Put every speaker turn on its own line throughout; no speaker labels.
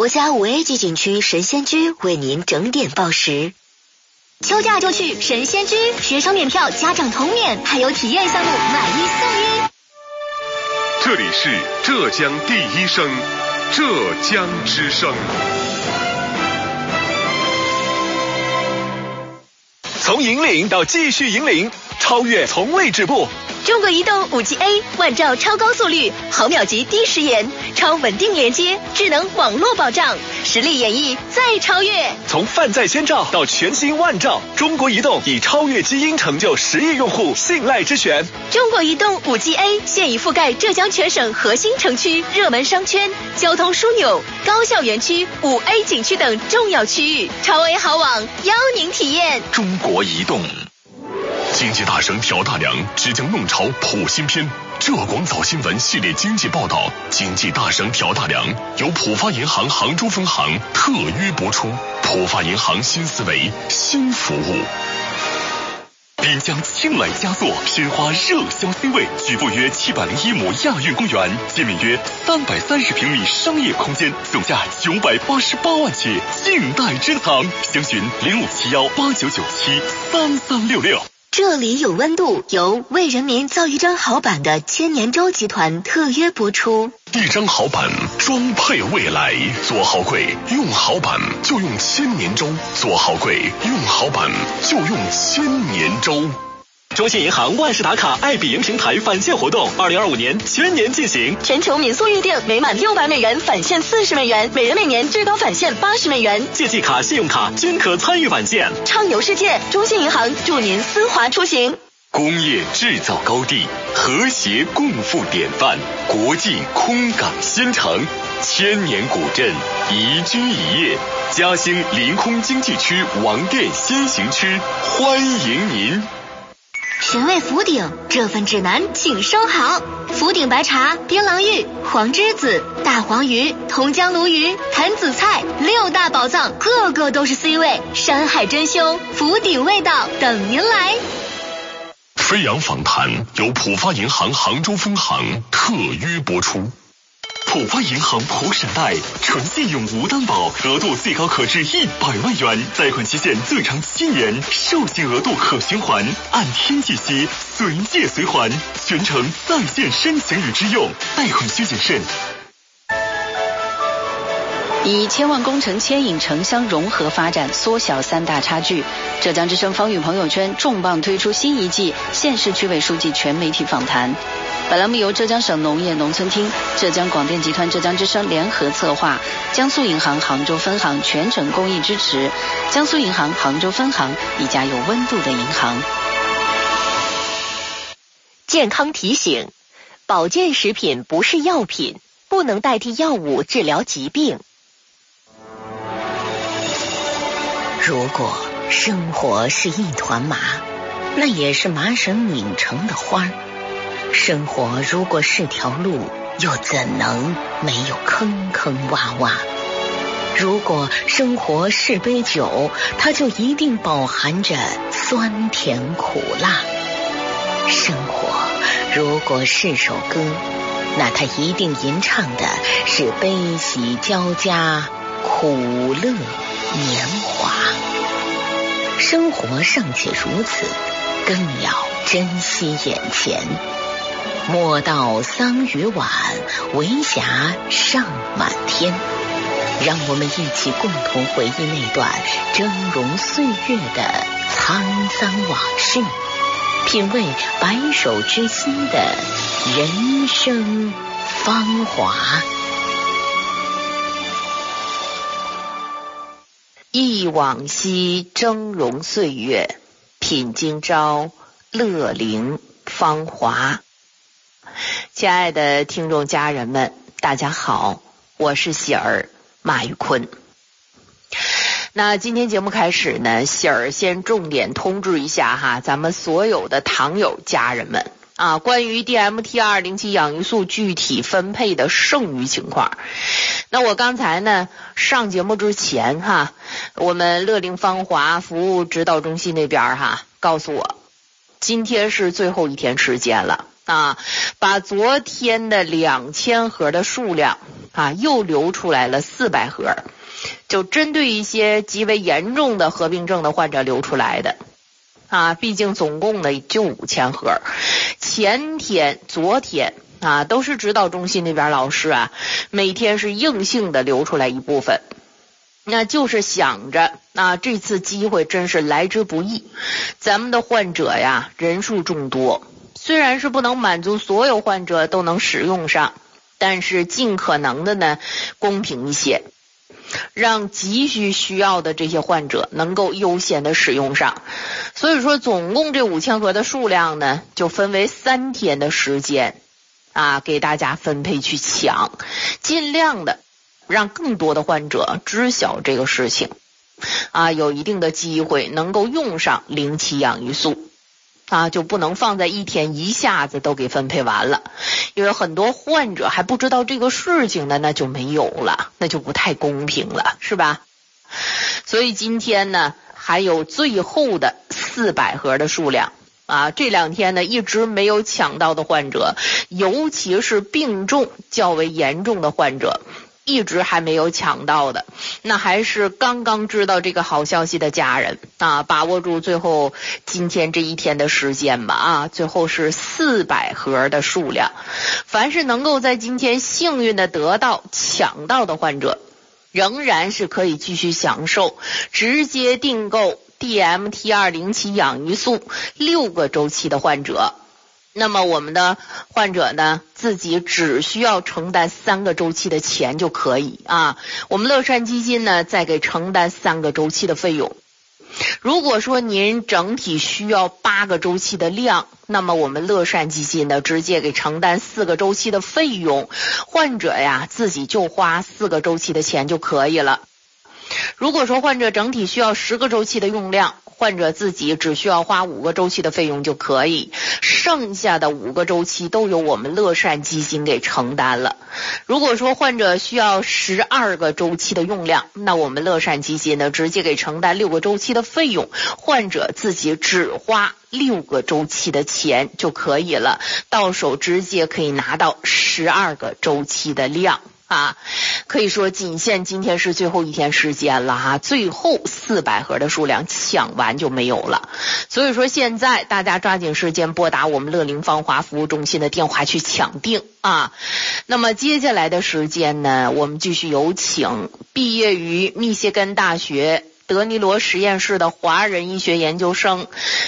国家5A 级景区神仙居为您整点报时。
休假就去神仙居，学生免票，家长同免，还有体验项目买1送1。
这里是浙江第一声，浙江之声。
从引领到继续引领，超越从未止步。
中国移动 5G A 万兆超高速率，毫秒级低时延，超稳定连接，智能网络保障，实力演绎再超越。
从泛在先兆到全新万兆，中国移动以超越基因成就10亿用户信赖之选。
中国移动 5G A 现已覆盖浙江全省核心城区、热门商圈、交通枢纽、高校园区、5A 景区等重要区域，超 A 好网邀您体验。
中国移动。经济大省挑大梁即将弄潮普新篇，浙广早新闻系列经济报道经济大省挑大梁由浦发银行杭州分行特约播出。浦发银行新思维新服务。滨江青莱佳作申花热销 C 位，局部约701亩亚运公园，建面约330平米商业空间，总价988万起，静待珍藏。详询057189973366。
这里有温度，由为人民造一张好板的千年舟集团特约播出。
一张好板，装配未来。做好柜，用好板就用千年舟；做好柜，用好板就用千年舟。
中信银行万事达卡爱彼迎平台返现活动，2025年全年进行，
全球民宿预订每满600美元返现40美元，每人每年最高返现80美元，
借记卡、信用卡均可参与返现。
畅游世界，中信银行祝您丝滑出行。
工业制造高地，和谐共富典范，国际空港新城，千年古镇宜居宜业，嘉兴临空经济区王店新行区欢迎您。
寻味福鼎，这份指南请收好。福鼎白茶、槟榔玉、黄栀子、大黄鱼、通江鲈鱼、坛子菜，6大宝藏，个个都是 C 位，山海珍馐，福鼎味道等您来。
飞扬访谈由浦发银行杭州分行特约播出。浦发银行普闪贷，纯信用无担保，额度最高可至100万元，贷款期限最长7年，授信额度可循环，按天计息，随借随还，全程在线申请与支用，贷款需谨慎。
以千万工程牵引城乡融合发展，缩小3大差距。浙江之声方宇朋友圈重磅推出新一季县市区委书记全媒体访谈。本栏目由浙江省农业农村厅、浙江广电集团浙江之声联合策划，江苏银行杭州分行全程公益支持。江苏银行杭州分行，一家有温度的银行。
健康提醒：保健食品不是药品，不能代替药物治疗疾病。如果生活是一团麻，那也是麻绳拧成的花儿。生活如果是条路，又怎能没有坑坑洼洼？如果生活是杯酒，它就一定饱含着酸甜苦辣。生活如果是首歌，那它一定吟唱的是悲喜交加，苦乐年华。生活尚且如此，更要珍惜眼前。莫道桑榆晚，为霞尚满天。让我们一起共同回忆那段峥嵘岁月的沧桑往事，品味白首之心的人生芳华。忆往昔峥嵘岁月，品今朝乐龄芳华。亲爱的听众家人们，大家好，我是喜儿马玉坤。那今天节目开始呢，喜儿先重点通知一下哈，咱们所有的糖友家人们啊，关于 DMT-207 养鱼素具体分配的剩余情况。那我刚才呢上节目之前哈，我们乐龄芳华服务指导中心那边哈告诉我，今天是最后一天时间了把昨天的2000盒的数量又流出来了400盒，就针对一些极为严重的合并症的患者流出来的毕竟总共呢就5000盒。前天、昨天都是指导中心那边老师每天是硬性的流出来一部分，那就是想着这次机会真是来之不易，咱们的患者人数众多，虽然是不能满足所有患者都能使用上，但是尽可能的呢公平一些，让急需要的这些患者能够优先的使用上。所以说总共这5000盒的数量呢就分为3天的时间给大家分配去抢，尽量的让更多的患者知晓这个事情有一定的机会能够用上07养鱼素就不能放在一天一下子都给分配完了，因为很多患者还不知道这个事情呢，那就没有了，那就不太公平了，是吧？所以今天呢还有最后的400盒的数量这2天呢一直没有抢到的患者，尤其是病重较为严重的患者一直还没有抢到的，那还是刚刚知道这个好消息的家人把握住最后今天这一天的时间吧最后是400盒的数量，凡是能够在今天幸运的得到抢到的患者，仍然是可以继续享受直接订购 DMT-207养鱼素6个周期的患者。那么我们的患者呢自己只需要承担3个周期的钱就可以我们乐善基金呢再给承担3个周期的费用。如果说您整体需要8个周期的量，那么我们乐善基金呢直接给承担4个周期的费用，患者自己就花4个周期的钱就可以了。如果说患者整体需要10个周期的用量，患者自己只需要花5个周期的费用就可以，剩下的5个周期都由我们乐善基金给承担了。如果说患者需要12个周期的用量，那我们乐善基金呢直接给承担6个周期的费用，患者自己只花6个周期的钱就可以了，到手直接可以拿到12个周期的量可以说仅限今天是最后一天时间了最后400盒的数量抢完就没有了。所以说现在大家抓紧时间拨打我们乐龄芳华服务中心的电话去抢订那么接下来的时间呢，我们继续有请毕业于密歇根大学德尼罗实验室的华人医学研究生，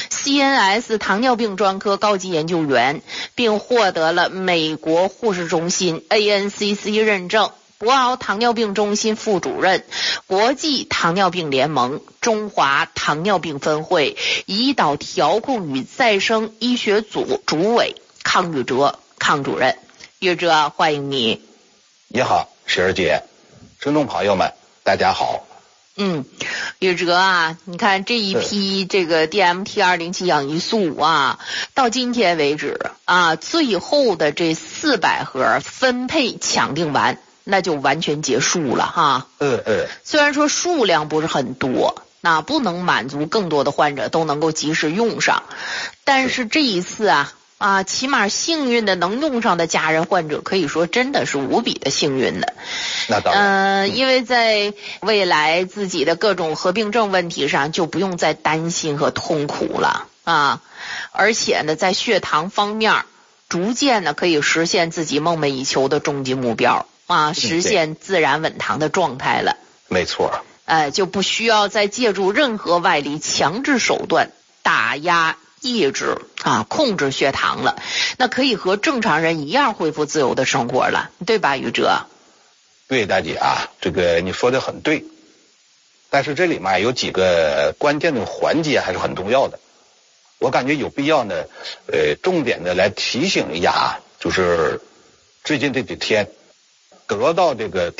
CNS 糖尿病专科高级研究员，并获得了美国护士中心 ANCC 认证，博鳌糖尿病中心副主任，国际糖尿病联盟中华糖尿病分会胰岛调控与再生医学组主委康宇哲康主任。宇哲，欢迎你。
你好，雪儿姐，听众朋友们大家好。
宇哲你看这一批这个 DMT-207养鱼素到今天为止最后的这400盒分配抢订完，那就完全结束了虽然说数量不是很多，那不能满足更多的患者都能够及时用上，但是这一次起码幸运的能用上的家人患者可以说真的是无比的幸运的。
那当然
因为在未来自己的各种合并症问题上就不用再担心和痛苦了而且呢在血糖方面逐渐呢可以实现自己梦寐以求的终极目标实现自然稳糖的状态了。
没错
就不需要再借助任何外力强制手段打压抑制控制血糖了，那可以和正常人一样恢复自由的生活了，对吧宇哲？
对，大姐这个你说的很对，但是这里面有几个关键的环节还是很重要的，我感觉有必要呢重点的来提醒一下就是最近这几天得到这个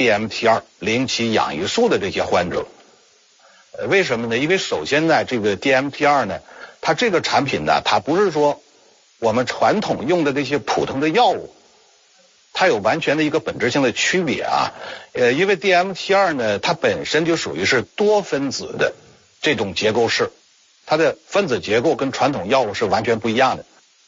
DMT-207养鱼素的这些患者为什么呢？因为首先呢这个 DMT-2 呢它这个产品呢，它不是说我们传统用的这些普通的药物，它有完全的一个本质性的区别因为 DMT-2 呢，它本身就属于是多分子的这种结构式，它的分子结构跟传统药物是完全不一样的。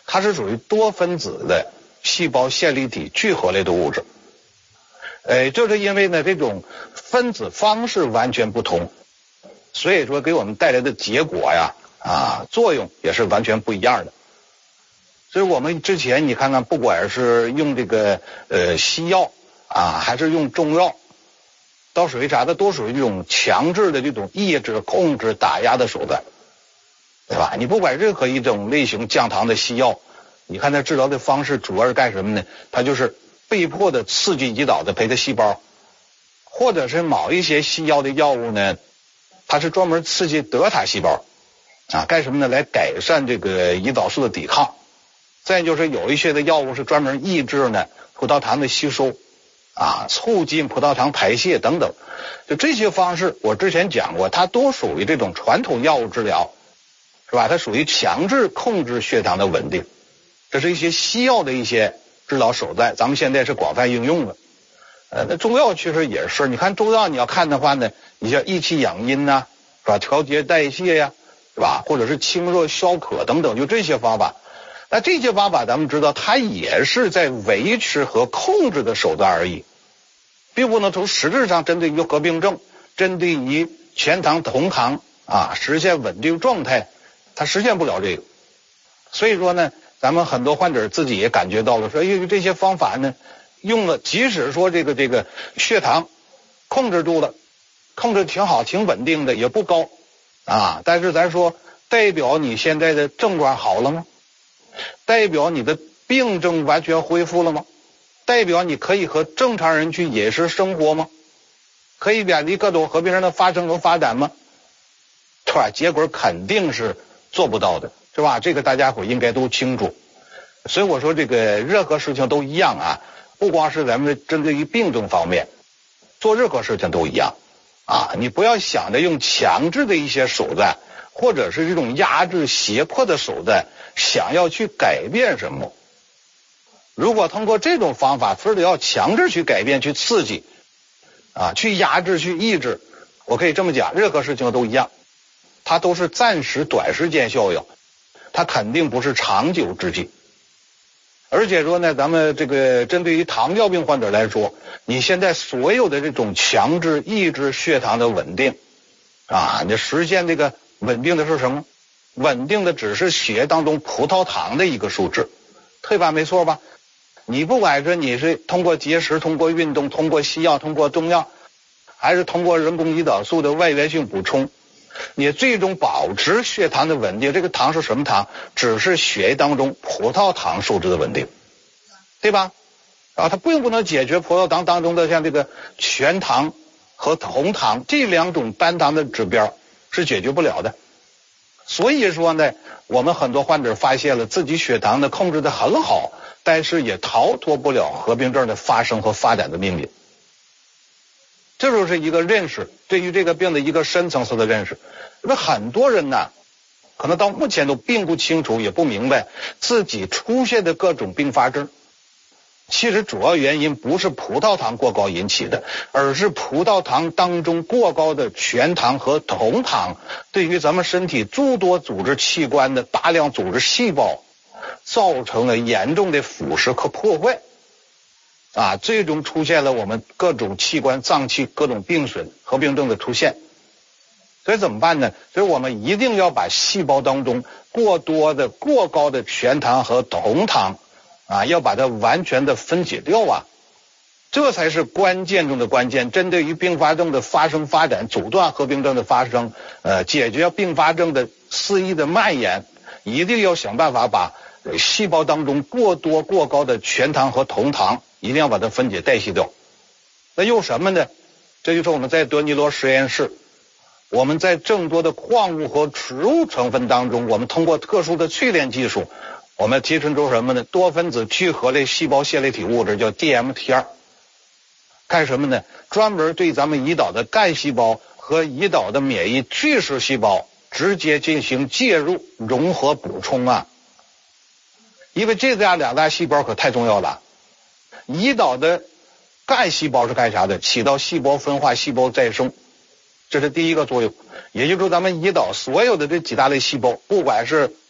它是属于多分子的细胞线粒体聚合类的物质。就是因为呢这种分子方式完全不同，所以说给我们带来的结果呀作用也是完全不一样的。所以我们之前你看看，不管是用这个西药还是用中药，都属于啥的，都属于这种强制的这种抑制、控制、打压的手段，对吧？你不管任何一种类型降糖的西药，你看它治疗的方式主要是干什么呢？它就是被迫的刺激胰岛的培的细胞，或者是某一些西药的药物呢，它是专门刺激德塔细胞干什么呢？来改善这个胰岛素的抵抗。再就是有一些的药物是专门抑制呢葡萄糖的吸收促进葡萄糖排泄等等。就这些方式我之前讲过，它都属于这种传统药物治疗，是吧？它属于强制控制血糖的稳定，这是一些西药的一些治疗手段，咱们现在是广泛应用的。那中药确实也是，你看中药你要看的话呢，你像益气养阴是吧？调节代谢呀，是吧？或者是清热消渴等等，就这些方法。那这些方法咱们知道，它也是在维持和控制的手段而已，并不能从实质上针对于合并症、针对于全糖同糖实现稳定状态，它实现不了这个。所以说呢，咱们很多患者自己也感觉到了，说因为这些方法呢用了，即使说这个血糖控制住了，控制挺好挺稳定的，也不高但是咱说代表你现在的症状好了吗？代表你的病症完全恢复了吗？代表你可以和正常人去饮食生活吗？可以远离各种合并症的发生和发展吗？是吧？结果肯定是做不到的，是吧？这个大家伙应该都清楚。所以我说这个任何事情都一样不光是咱们针对于病症方面，做任何事情都一样你不要想着用强制的一些手段，或者是这种压制胁迫的手段想要去改变什么。如果通过这种方法非得要强制去改变、去刺激去压制、去抑制，我可以这么讲，任何事情都一样，它都是暂时短时间效应，它肯定不是长久之计。而且说呢，咱们这个针对于糖尿病患者来说，你现在所有的这种强制抑制血糖的稳定你实现这个稳定的是什么？稳定的只是血液当中葡萄糖的一个数值，对吧？没错吧？你不管是你是通过节食、通过运动、通过西药、通过中药，还是通过人工胰岛素的外源性补充，你最终保持血糖的稳定。这个糖是什么糖？只是血液当中葡萄糖数值的稳定，对吧？它并不能解决葡萄糖当中的像这个全糖和同糖这两种单糖的指标，是解决不了的。所以说呢，我们很多患者发现了自己血糖的控制的很好，但是也逃脱不了合并症的发生和发展的命运。这就是一个认识，对于这个病的一个深层次的认识。因为很多人可能到目前都并不清楚，也不明白自己出现的各种并发症，其实主要原因不是葡萄糖过高引起的，而是葡萄糖当中过高的全糖和同糖对于咱们身体诸多组织器官的大量组织细胞造成了严重的腐蚀和破坏最终出现了我们各种器官脏器各种病损合并症的出现。所以怎么办呢？所以我们一定要把细胞当中过多的过高的全糖和同糖要把它完全的分解掉这才是关键中的关键。针对于并发症的发生发展，阻断合并症的发生，解决并发症的肆意的蔓延，一定要想办法把细胞当中过多过高的全糖和同糖一定要把它分解代谢掉。那用什么呢？这就是我们在德尼罗实验室，我们在众多的矿物和植物成分当中，我们通过特殊的淬炼技术，我们提纯出什么呢？多分子聚合类细胞线粒体物质，叫 DMT2。 干什么呢？专门对咱们胰岛的干细胞和胰岛的免疫巨噬细胞直接进行介入融合补充因为这两大细胞可太重要了。胰岛的干细胞是干啥的？起到细胞分化、细胞再生，这是第一个作用。也就是说，咱们胰岛所有的这几大类细胞，不管是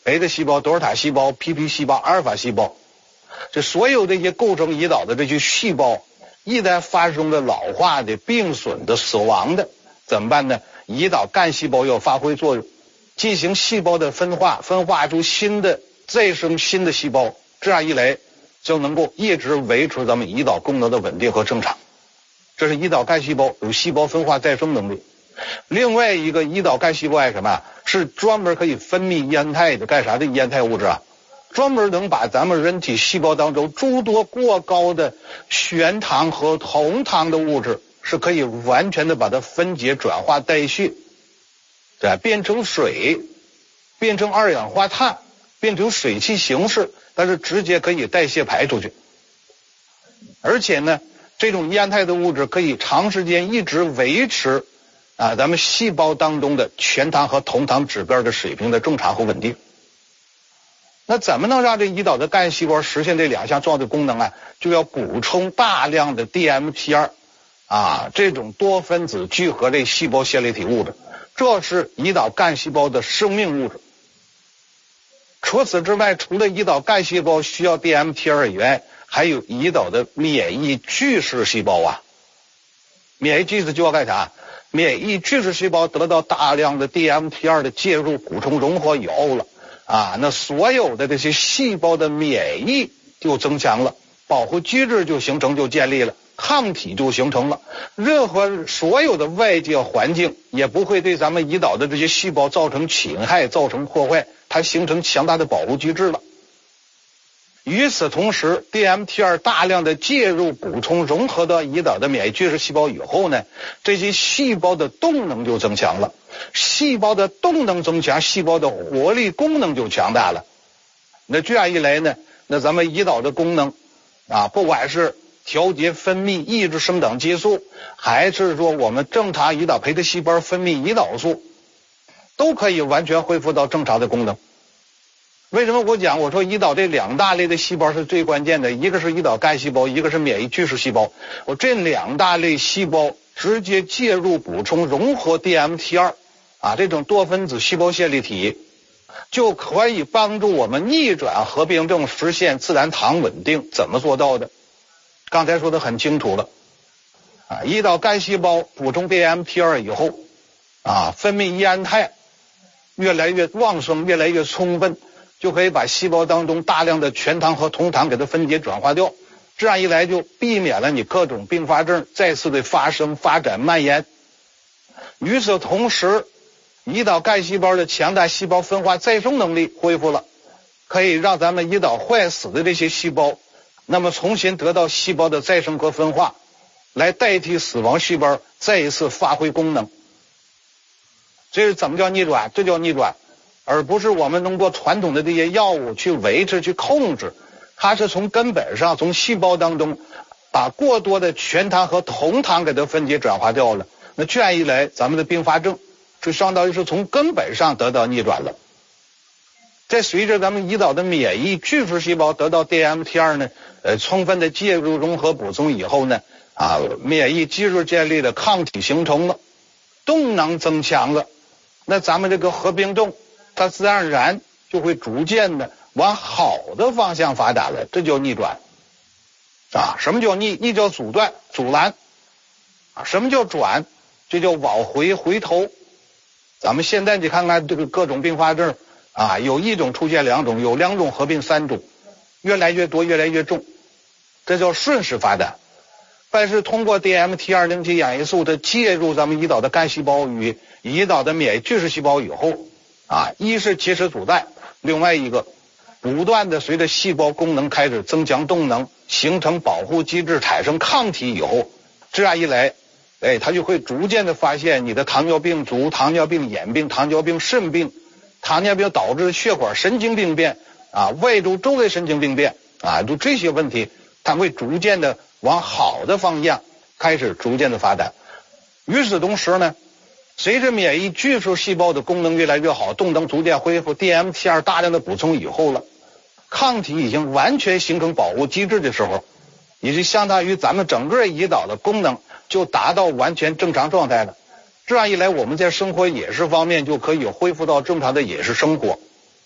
贝塔细胞、德尔塔细胞、PP 细胞、阿尔法细胞，这所有这些构成胰岛的这些细胞，一旦发生了老化的、病损的、死亡的，怎么办呢？胰岛干细胞要发挥作用，进行细胞的分化，分化出新的再生新的细胞，这样一来就能够一直维持咱们胰岛功能的稳定和正常。这是胰岛干细胞有细胞分化再生能力。另外一个胰岛干细胞是什么？是专门可以分泌烟肽的。干啥的烟肽物质啊？专门能把咱们人体细胞当中诸多过高的悬糖和酮糖的物质，是可以完全的把它分解、转化、代谢，对，变成水，变成二氧化碳，变成水气形式，但是直接可以代谢排出去。而且呢，这种烟肽的物质可以长时间一直维持咱们细胞当中的全糖和酮糖指标的水平的正常和稳定。那怎么能让这胰岛的干细胞实现这两项重要的功能啊？就要补充大量的 DMPR 这种多分子聚合类细胞线粒体物质，这是胰岛干细胞的生命物质。除此之外，除了胰岛干细胞需要 DMPR 以外，还有胰岛的免疫巨噬细胞免疫巨噬就要干啥？免疫巨噬细胞得到大量的 DMPR 的介入、补充、融合以后了那所有的这些细胞的免疫就增强了，保护机制就形成、就建立了，抗体就形成了，所有的外界环境也不会对咱们胰岛的这些细胞造成侵害、造成破坏，它形成强大的保护机制了。与此同时 DMPR 大量的介入、补充、融合到胰岛的免疫巨噬细胞以后呢，这些细胞的动能就增强了，细胞的动能增强，细胞的活力功能就强大了。那这样一来呢，那咱们胰岛的功能不管是调节分泌、抑制生长激素，还是说我们正常胰岛培的细胞分泌胰岛素，都可以完全恢复到正常的功能。为什么我说胰岛这两大类的细胞是最关键的？一个是胰岛干细胞，一个是免疫巨噬细胞。这两大类细胞直接介入、补充、融合 DMPR 这种多分子细胞线粒体，就可以帮助我们逆转合并症，实现自然糖稳定。怎么做到的？刚才说的很清楚了胰岛干细胞补充 DMPR 以后分泌烟肽越来越旺盛，越来越充分，就可以把细胞当中大量的全糖和酮糖给它分解转化掉，这样一来就避免了你各种并发症再次的发生、发展、蔓延。与此同时，胰岛干细胞的强大细胞分化再生能力恢复了，可以让咱们胰岛坏死的这些细胞，那么重新得到细胞的再生和分化，来代替死亡细胞再一次发挥功能。这是怎么叫逆转？这叫逆转，而不是我们通过传统的这些药物去维持、去控制，它是从根本上从细胞当中把过多的全糖和酮糖给它分解转化掉了。那这样一来，咱们的并发症就相当于是从根本上得到逆转了。在随着咱们胰岛的免疫巨噬细胞得到 DMPR 呢充分的介入、融合、补充以后呢免疫机制建立了，抗体形成了，动能增强了，那咱们这个合并症它自然而然就会逐渐的往好的方向发展了，这叫逆转什么叫逆？逆叫阻断、阻拦什么叫转？这叫往回、回头。咱们现在你看看这个各种并发症有一种出现两种，有两种合并三种，越来越多，越来越重，这叫顺势发展。但是通过 DMT2 零基氧胰素的介入咱们胰岛的干细胞与胰岛的免疫巨噬细胞以后一是及时阻断，另外一个不断的随着细胞功能开始增强动能，形成保护机制，产生抗体以后，这样一来它就会逐渐的发现你的糖尿病足、糖尿病眼病、糖尿病肾病、糖尿病导致的血管神经病变外周周围神经病变就这些问题，它会逐渐的往好的方向开始逐渐的发展。与此同时呢，随着免疫巨噬细胞的功能越来越好，动能逐渐恢复， DMT2 大量的补充以后了，抗体已经完全形成保护机制的时候，也就相当于咱们整个胰岛的功能就达到完全正常状态了。这样一来，我们在生活饮食方面就可以恢复到正常的饮食生活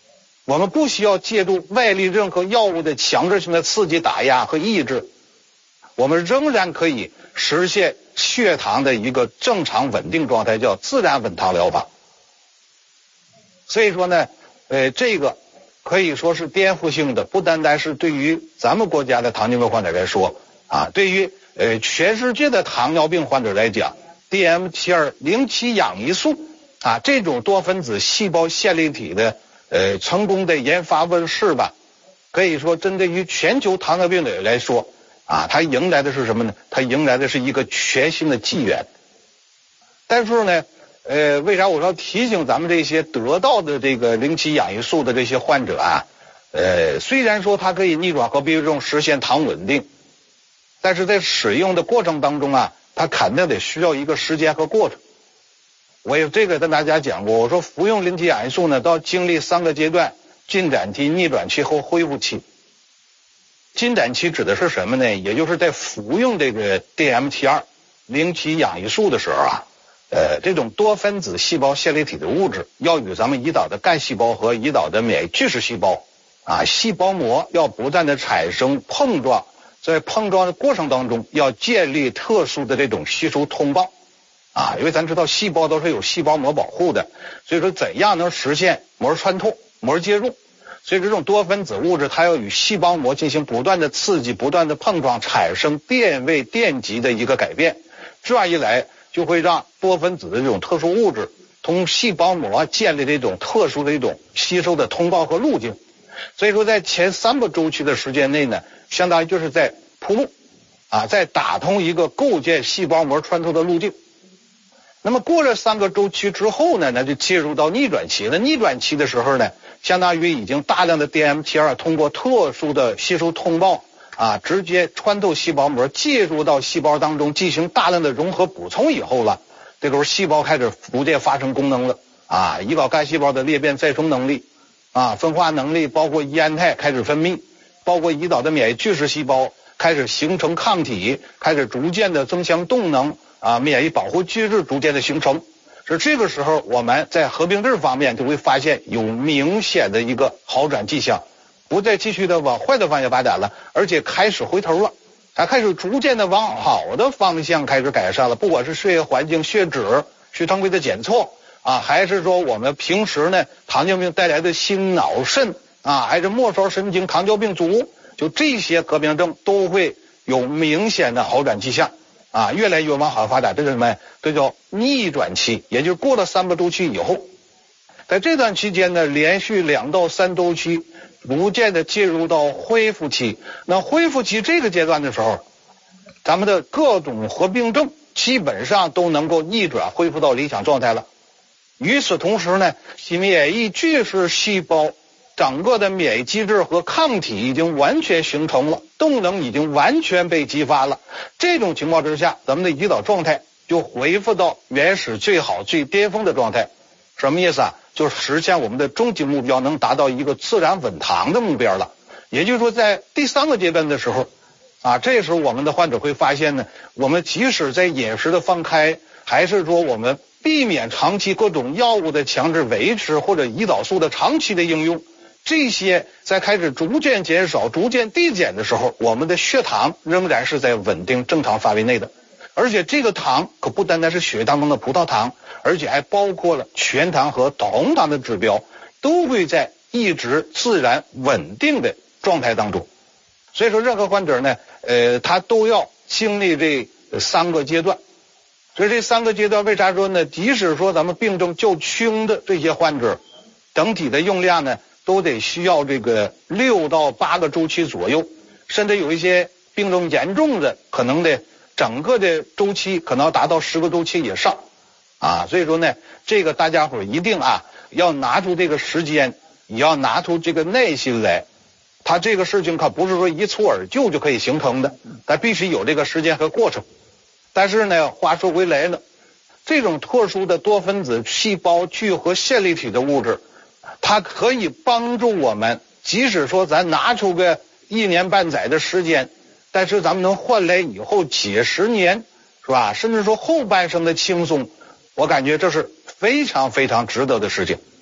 我们不需要借助外力任何药物的强制性的刺激打压和抑制，我们仍然可以实现血糖的一个正常稳定状态，叫自然稳糖疗法。所以说呢，这个可以说是颠覆性的，不单单是对于咱们国家的糖尿病患者来说啊，对于全世界的糖尿病患者来讲 ，DMT2 零期氧胰素啊这种多分子细胞线粒体的成功的研发问世吧，可以说针对于全球糖尿病的人来说啊，它迎来的是什么呢？它迎来的是一个全新的纪元。但是呢，为啥我要提醒咱们这些得到的这个零期氧胰素的这些患者啊？虽然说它可以逆转合并症实现糖稳定，但是在使用的过程当中啊，它肯定得需要一个时间和过程。我有这个跟大家讲过，我说服用零期氧胰素呢，到经历3个阶段：进展期、逆转期和恢复期。进展期指的是什么呢？也就是在服用这个 DMT2 零期氧胰素的时候啊，这种多分子细胞线粒体的物质要与咱们胰岛的干细胞和胰岛的免疫巨噬细胞啊，细胞膜要不断的产生碰撞，在碰撞的过程当中要建立特殊的这种吸收通道啊，因为咱知道细胞都是有细胞膜保护的，所以说怎样能实现膜穿透、膜介入？所以这种多分子物质它要与细胞膜进行不断的刺激、不断的碰撞，产生电位电极的一个改变，这样一来就会让多分子的这种特殊物质同细胞膜建立这种特殊的一种吸收的通道和路径。所以说在前3个周期的时间内呢，相当于就是在铺路啊，在打通一个构建细胞膜穿透的路径。那么过了3个周期之后呢，那就进入到逆转期了。逆转期的时候呢，相当于已经大量的 DMT2 通过特殊的吸收通道啊，直接穿透细胞膜，介入到细胞当中进行大量的融合补充以后了，这时候细胞开始逐渐发生功能了啊，胰岛干细胞的裂变再生能力啊，分化能力，包括胰胺肽开始分泌，包括胰岛的免疫巨噬细胞开始形成抗体，开始逐渐的增强动能啊，免疫保护机制逐渐的形成。是这个时候我们在合并症方面就会发现有明显的一个好转迹象，不再继续的往坏的方向发展了，而且开始回头了，还开始逐渐的往好的方向开始改善了，不管是血液环境、血脂、血常规的检测啊，还是说我们平时呢糖尿病带来的心脑肾啊，还是末梢神经糖尿病足，就这些合并症都会有明显的好转迹象啊，越来越往好发展。这是什么呀？这叫逆转期，也就是过了3个周期以后，在这段期间呢，连续2到3周期逐渐的进入到恢复期。那恢复期这个阶段的时候，咱们的各种合并症基本上都能够逆转恢复到理想状态了。与此同时呢，免疫巨噬细胞整个的免疫机制和抗体已经完全形成了，动能已经完全被激发了。这种情况之下，咱们的胰岛状态就恢复到原始最好最巅峰的状态。什么意思啊？就是实现我们的终极目标，能达到一个自然稳糖的目标了。也就是说在第3个阶段的时候啊，这时候我们的患者会发现呢，我们即使在饮食的放开，还是说我们避免长期各种药物的强制维持，或者胰岛素的长期的应用，这些在开始逐渐减少、逐渐递减的时候，我们的血糖仍然是在稳定正常范围内的。而且这个糖可不单单是血液当中的葡萄糖，而且还包括了全糖和红糖的指标，都会在一直自然稳定的状态当中。所以说任何患者呢，他都要经历这3个阶段。所以这3个阶段为啥说呢？即使说咱们病症较轻的这些患者，整体的用量呢都得需要这个6到8个周期左右，甚至有一些病症严重的，可能的整个的周期可能要达到10个周期以上啊。所以说呢，这个大家伙一定啊要拿出这个时间，也要拿出这个耐心来。他这个事情可不是说一蹴而就就可以形成的，他必须有这个时间和过程。但是呢，话说回来了，这种特殊的多分子细胞聚合线粒体的物质，它可以帮助我们，即使说咱拿出个1年半载的时间，但是咱们能换来以后几十年，是吧？甚至说后半生的轻松，我感觉这是非常非常值得的事情。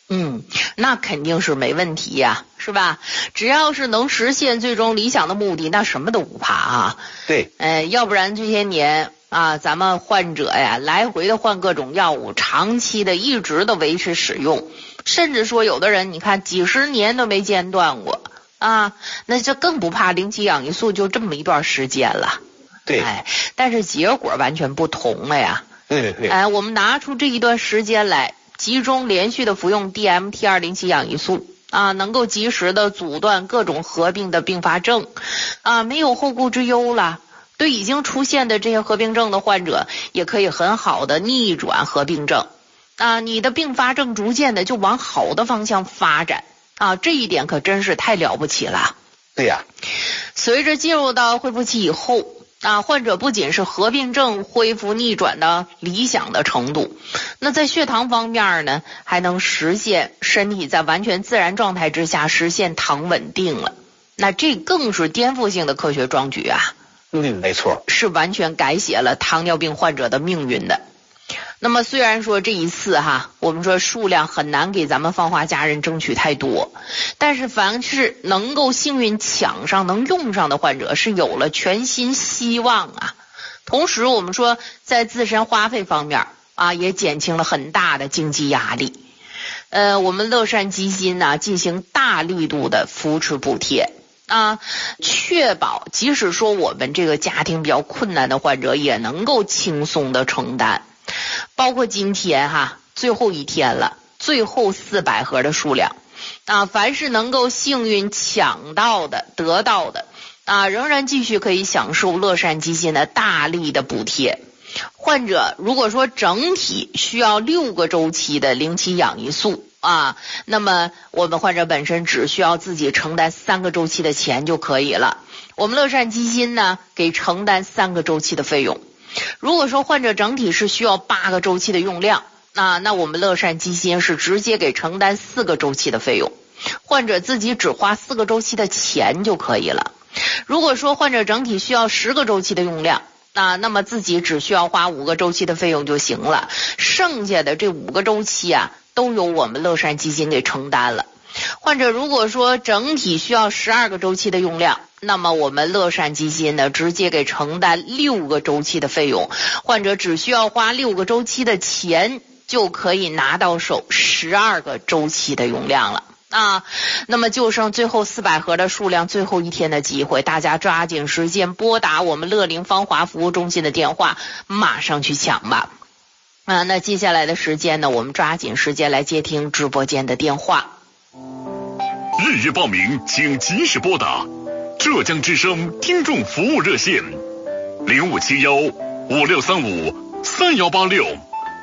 那肯定是没问题呀，是吧？只要是能实现最终理想的目的，那什么都不怕啊。
对，
要不然这些年啊，咱们患者呀，来回的换各种药物，长期的一直的维持使用，甚至说有的人你看几十年都没间断过啊，那就更不怕零期养育素就这么一段时间了。
对，
但是结果完全不同了呀。
对，
我们拿出这一段时间来，集中连续的服用 DMT2 零期养育素啊，能够及时的阻断各种合并的并发症啊，没有后顾之忧了。对已经出现的这些合并症的患者，也可以很好的逆转合并症啊，你的并发症逐渐的就往好的方向发展啊，这一点可真是太了不起了。
对呀，
随着进入到恢复期以后啊，患者不仅是合并症恢复逆转的理想的程度，那在血糖方面呢，还能实现身体在完全自然状态之下实现糖稳定了。那这更是颠覆性的科学壮举啊！
没错，
是完全改写了糖尿病患者的命运的。那么虽然说这一次我们说数量很难给咱们芳华家人争取太多，但是凡是能够幸运抢上能用上的患者是有了全新希望啊。同时我们说在自身花费方面也减轻了很大的经济压力。我们乐善基金进行大力度的扶持补贴确保即使说我们这个家庭比较困难的患者也能够轻松的承担。包括今天最后一天了，最后400盒的数量凡是能够幸运抢到的得到的仍然继续可以享受乐善基金的大力的补贴。患者如果说整体需要6个周期的零期养育素那么我们患者本身只需要自己承担3个周期的钱就可以了。我们乐善基金呢给承担3个周期的费用。如果说患者整体是需要8个周期的用量那我们乐善基金是直接给承担4个周期的费用，患者自己只花4个周期的钱就可以了。如果说患者整体需要10个周期的用量那么自己只需要花5个周期的费用就行了，剩下的这5个周期都由我们乐善基金给承担了。患者如果说整体需要12个周期的用量，那么我们乐善基金呢直接给承担6个周期的费用，患者只需要花6个周期的钱就可以拿到手12个周期的用量了那么就剩最后400盒的数量，最后一天的机会，大家抓紧时间拨打我们乐龄芳华服务中心的电话，马上去抢吧那接下来的时间呢，我们抓紧时间来接听直播间的电话。
预约报名请及时拨打浙江之声听众服务热线057156353186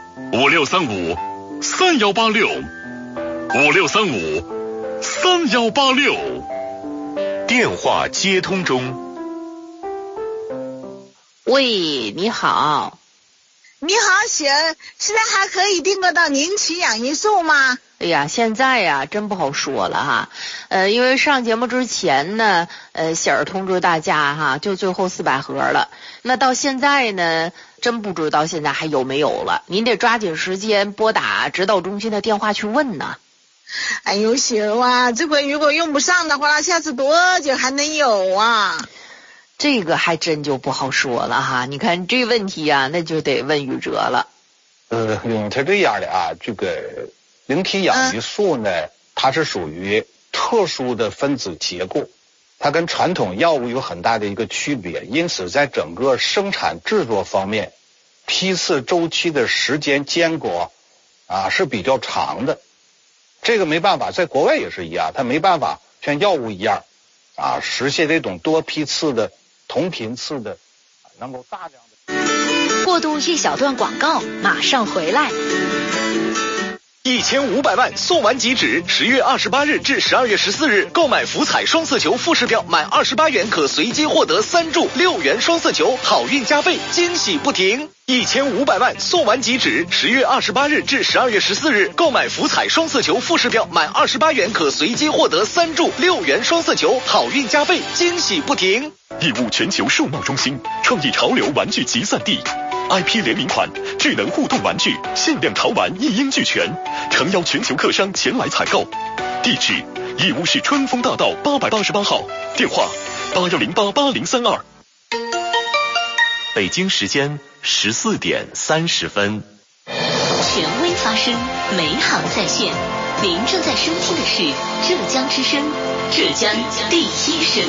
56353186 电话接通中。
喂，你好。
你好，雪儿，现在还可以订得到零期养育素吗？
哎呀，现在真不好说了因为上节目之前呢，喜儿通知大家就最后400盒了。那到现在呢，真不知道现在还有没有了。您得抓紧时间拨打指导中心的电话去问呢。
哎呦，雪儿这回如果用不上的话，下次多久还能有
这个还真就不好说了你看这问题那就得问宇哲了。
它这样的这个零期养育素呢，它是属于特殊的分子结构，它跟传统药物有很大的一个区别，因此在整个生产制作方面，批次周期的时间间隔是比较长的。这个没办法，在国外也是一样，它没办法像药物一样实现这种多批次的同频次的能够大量的。
过渡一小段广告，马上回来。
1500万送完即止，10月28日至12月14日，购买福彩双色球复式票满28元可随机获得3注6元双色球，好运加倍，惊喜不停。1500万送完即止，10月28日至12月14日，购买福彩双色球复式票满28元可随机获得3注6元双色球，好运加倍，惊喜不停。
义乌全球数贸中心，创意潮流玩具集散地。 IP 联名款，智能互动玩具，限量潮玩一应俱全，诚邀全球客商前来采购。地址：义乌市春风大道888号，电话81088032。北京时间14点30分。
权威发声，美好在线。您正在收听的是浙江之声，浙江第一声。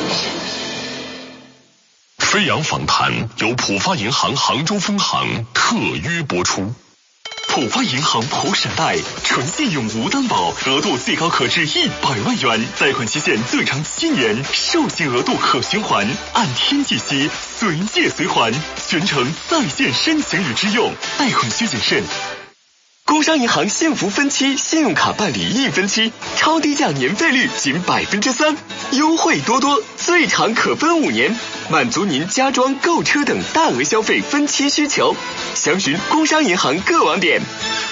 飞扬访谈由浦发银行杭州分行特约播出。浦发银行普闪贷，纯信用无担保，额度最高可至100万元，贷款期限最长7年，授信额度可循环，按天计息，随借随还，全程在线申请与支用，贷款需谨慎。工商银行幸福分期信用卡办理1分期，超低价年费率仅3%，优惠多多，最长可分5年，满足您家装、购车等大额消费分期需求。详询工商银行各网点。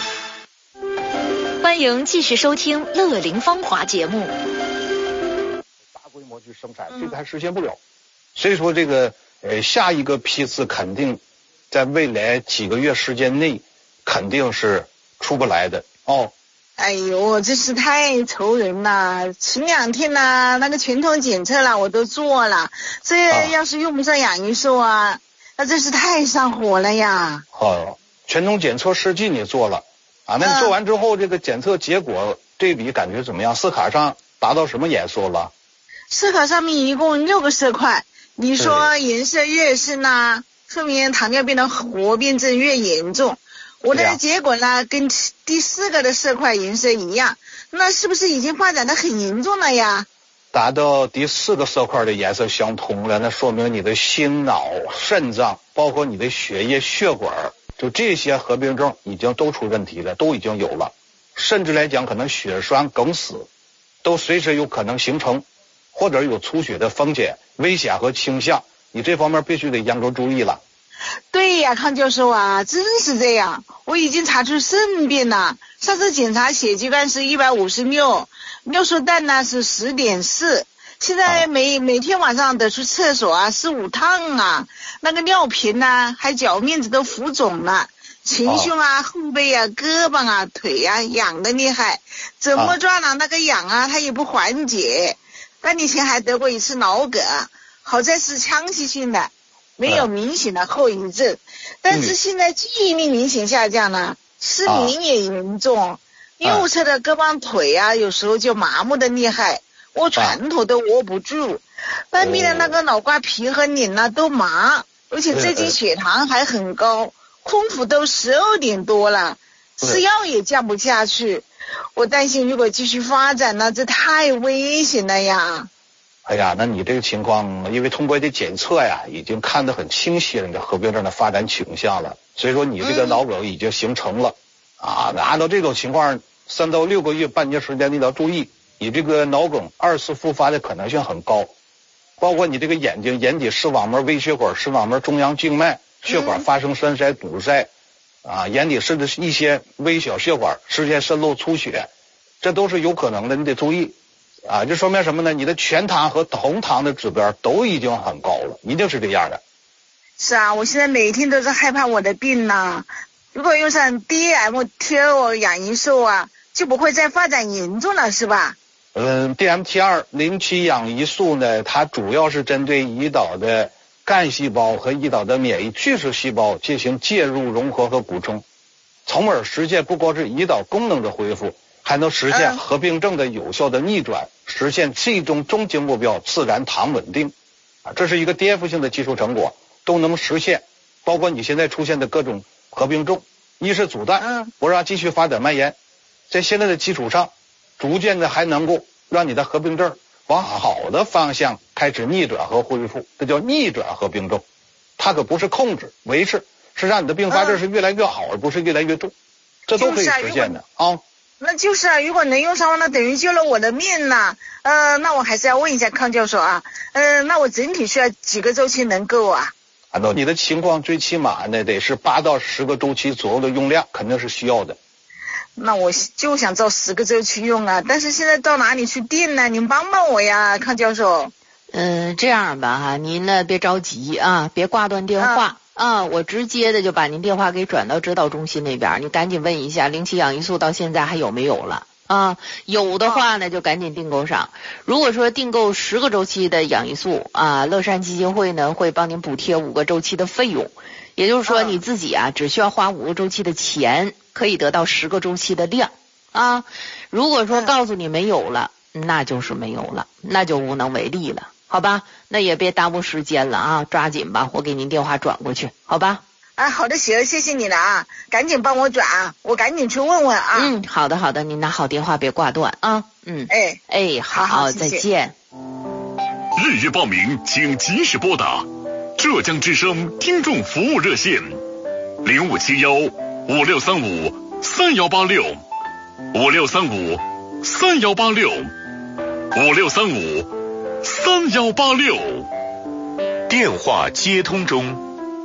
欢迎继续收听《乐龄芳华》节目。
大规模去生产，这个还实现不了。所以说这个下一个批次肯定在未来几个月时间内肯定是出不来的哦。
哎呦，真是太愁人了！前2天呢，那个全通检测了，我都做了。这要是用不上养鱼寿啊，那真是太上火了呀。
全通检测试剂你做了啊？那你做完之后，这个检测结果对比感觉怎么样？色卡上达到什么颜色了？
色卡上面一共6个色块，你说颜色越深呢，说明糖尿病的活变症越严重。我的结果呢，跟第4个的色块颜色一样，那是不是已经发展得很严重了呀？
达到第4个色块的颜色相同了，那说明你的心脑、肾脏，包括你的血液、血管，就这些合并症已经都出问题了，都已经有了，甚至来讲可能血栓、梗死都随时有可能形成，或者有出血的风险、危险和倾向，你这方面必须得严格注意了。
对呀，康教授啊，真是这样，我已经查出肾病了。上次检查血肌酐是156，尿素氮呢是10.4，现在每天晚上得出厕所啊4-5趟啊，那个尿频呢还脚面子都浮肿了，前胸啊、后背啊、胳膊啊、腿啊痒得厉害，怎么抓呢那个痒啊它也不缓解。半年前还得过一次脑梗，好在是枪击性的，没有明显的后遗症，但是现在记忆力明显下降了，失眠也严重，右侧的胳膊腿啊有时候就麻木的厉害，握拳头都握不住，半边的那个脑瓜皮和脸呢都麻，而且最近血糖还很高，空腹都12点多了，吃药也降不下去，我担心如果继续发展呢，这太危险了呀。
哎呀，那你这个情况，因为通过的检测呀，已经看得很清晰了，你的合并症的发展倾向了，所以说你这个脑梗已经形成了啊。那按照这种情况，3到6个月、半年时间你要注意，你这个脑梗2次复发的可能性很高，包括你这个眼睛、眼底视网膜、微血管、视网膜、中央静脉血管发生栓塞、堵塞啊，眼底甚至是一些微小血管实现渗漏出血，这都是有可能的，你得注意。啊，这说明什么呢？你的全糖和红糖的指标都已经很高了，一定是这样的。
是啊，我现在每天都是害怕我的病呢。如果用上 DMT2 养胰素啊，就不会再发展严重了，是吧
？DMT2 07养胰素呢，它主要是针对胰岛的干细胞和胰岛的免疫巨噬细胞进行介入、融合和补充，从而实现不光是胰岛功能的恢复，还能实现合并症的有效的逆转，实现最终极目标自然糖稳定啊，这是一个颠覆性的技术成果，都能实现。包括你现在出现的各种合并症，一是阻断，不让继续发展蔓延，在现在的基础上，逐渐的还能够让你的合并症往好的方向开始逆转和恢复，这叫逆转合并症。它可不是控制维持，是让你的并发症是越来越好，而不是越来越重，这都可以实现的啊。
那就是啊，如果能用上，那等于救了我的命了。那我还是要问一下康教授啊，那我整体需要几个周期能够啊？
按照你的情况，最起码呢得是8到10个周期左右的用量，肯定是需要的。
那我就想照10个周期用啊，但是现在到哪里去定呢？您帮帮我呀，康教授。
这样吧哈，您呢别着急啊，别挂断电话啊，我直接的就把您电话给转到指导中心那边，你赶紧问一下零期养益素到现在还有没有了啊？有的话呢就赶紧订购上。如果说订购10个周期的养益素啊，乐山基金会呢会帮您补贴5个周期的费用，也就是说你自己啊只需要花5个周期的钱，可以得到10个周期的量啊。如果说告诉你没有了，那就是没有了，那就无能为力了。好吧，那也别耽误时间了啊，抓紧吧，我给您电话转过去，好吧？
啊，好的，行，谢谢你了啊，赶紧帮我转，我赶紧去问问啊。
好的好的，您拿好电话别挂断啊。好，再见。
预约报名请及时拨打浙江之声听众服务热线
0576-5635-3186，5635-3186，电话接通中。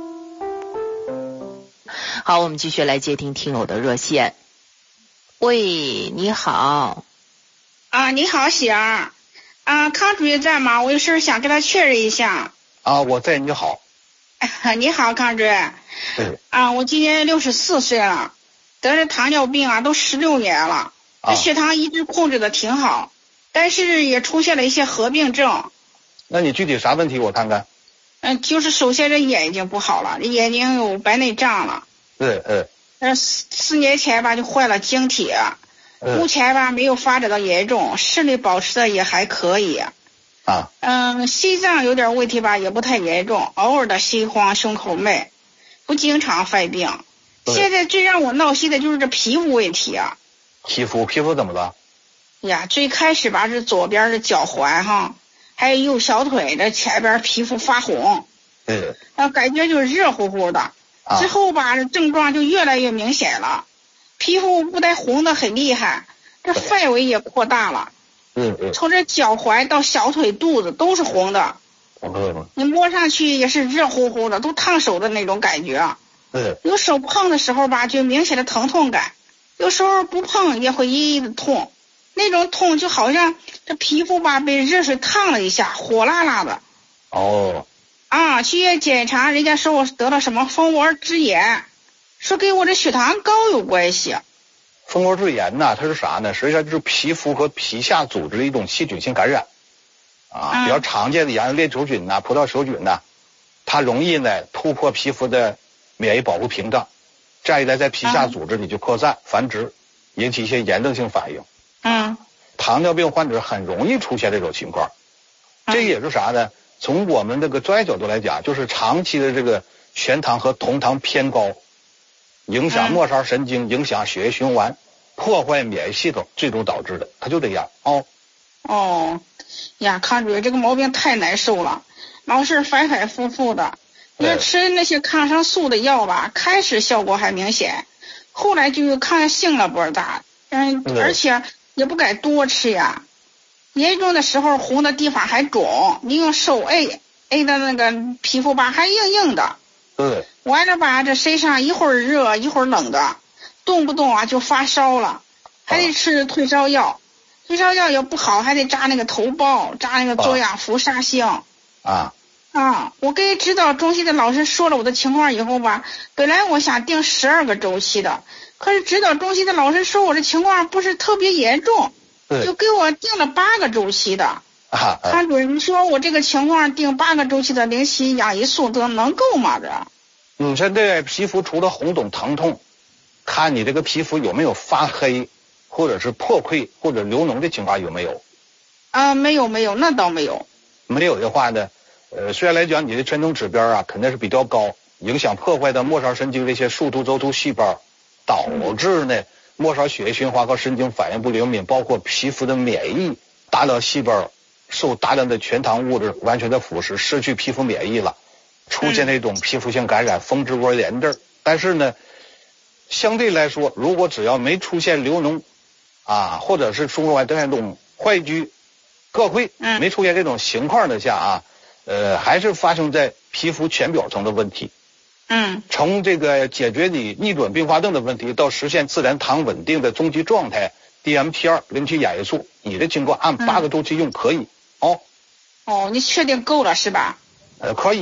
好，我们继续来接听听友的热线。喂，你好。
啊，你好，喜儿。啊，康主任在吗？我有事想跟他确认一下。
啊，我在，你好。
你好，康主任。啊，我今年64岁了，得了糖尿病啊，都16年了。血糖一直控制的挺好，但是也出现了一些合并症。
那你具体啥问题我看看？
就是首先这眼睛不好了，这眼睛有白内障了。4年前吧就坏了晶体，目前吧没有发展到严重，视力保持的也还可以。心脏有点问题吧，也不太严重，偶尔的心慌、胸口闷，不经常犯病。现在最让我闹心的就是这皮肤问题啊。
皮肤怎么了？
呀，最开始吧是左边的脚踝哈，还有右小腿的前边皮肤发红，感觉就是热乎乎的。之后吧症状就越来越明显了，皮肤不但红的很厉害，这范围也扩大了。从这脚踝到小腿肚子都是红的。你摸上去也是热乎乎的，都烫手的那种感觉。有手碰的时候吧就明显的疼痛感，有时候不碰也会隐隐的痛，那种痛就好像这皮肤吧被热水烫了一下，火辣辣的。去医院检查，人家说我得了什么蜂窝织炎，说跟我这血糖高有关系。
蜂窝织炎呢，它是啥呢？实际上就是皮肤和皮下组织的一种细菌性感染比较常见的像链球菌葡萄球菌它容易呢突破皮肤的免疫保护屏障，这样一来在皮下组织里就扩散繁殖，引起一些炎症性反应。糖尿病患者很容易出现这种情况，这也是啥呢？从我们这个专业角度来讲，就是长期的这个全糖和酮糖偏高，影响末梢神经，影响血液循环，破坏免疫系统，最终导致的，它就这样。
康主任，这个毛病太难受了，老是反反复复的。因为吃那些抗生素的药吧，开始效果还明显，后来就有抗性了，不是咋？而且也不敢多吃呀。严重的时候红的地方还肿，你用手A的那个皮肤吧还硬硬的。完了吧，这身上一会儿热一会儿冷的，动不动就发烧了，还得吃退烧药。退烧药也不好，还得扎那个头孢，扎那个唑氧氟沙星。我跟指导中心的老师说了我的情况以后吧，本来我想定12个周期的，可是指导中心的老师说我这情况不是特别严重，就给我定了8个周期的。潘主任，你说我这个情况定8个周期的零期养益素能够吗？
你现在皮肤除了红肿疼痛，看你这个皮肤有没有发黑，或者是破溃或者流脓的情况有没有？
没有，那倒没有。
没有的话呢，虽然来讲你的全程指标肯定是比较高，影响破坏到末梢神经这些树突轴突细胞，导致呢末梢血液循环和神经反应不灵敏，包括皮肤的免疫大量细胞受大量的全糖物质完全的腐蚀，失去皮肤免疫了，出现那种皮肤性感染、风湿窝炎症。但是呢，相对来说，如果只要没出现流脓或者是出现这种坏疽、各会没出现这种情况的下还是发生在皮肤全表层的问题。从这个解决你逆转并发症的问题到实现自然糖稳定的终极状态 ，DMT2 零期养益素，你的情况按8个周期用可以。
你确定够了是吧？
可以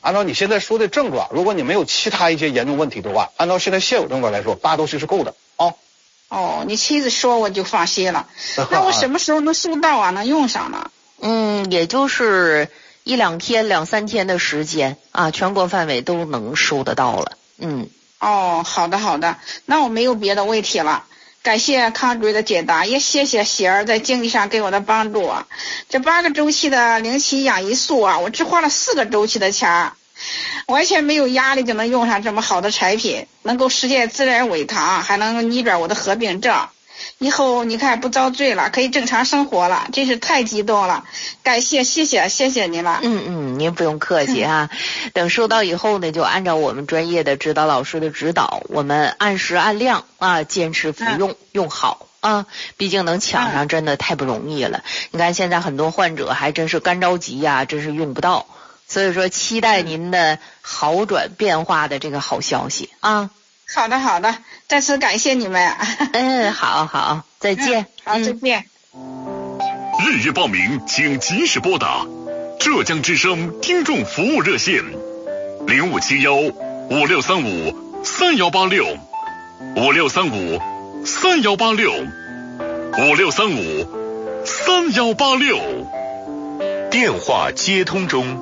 按照你现在说的症状，如果你没有其他一些严重问题的话，按照现在现有症状来说，8周期是够的啊。
哦，你妻子说我就放心了。那我什么时候能收到啊？能用上呢？
也就是1、2天、2、3天的时间啊，全国范围都能收得到了。
哦，好的好的，那我没有别的问题了。感谢康主任的解答，也谢谢喜儿在经济上给我的帮助啊。这8个周期的灵气养益素啊，我只花了4个周期的钱，完全没有压力就能用上这么好的产品，能够实现自然稳糖，还能逆转我的合并症。以后你看不遭罪了，可以正常生活了，真是太激动了。感谢谢谢您了。
您不用客气啊。等收到以后呢，就按照我们专业的指导老师的指导，我们按时按量啊坚持服用，用好啊。毕竟能抢上真的太不容易了。你看现在很多患者还真是干着急呀，真是用不到。所以说期待您的好转变化的这个好消息啊。
好的，再次感谢你们。
好，再见。
好，再见。
日夜报名请及时拨打浙江之声听众服务热线
05756385，56353186，56353186。电话接通中。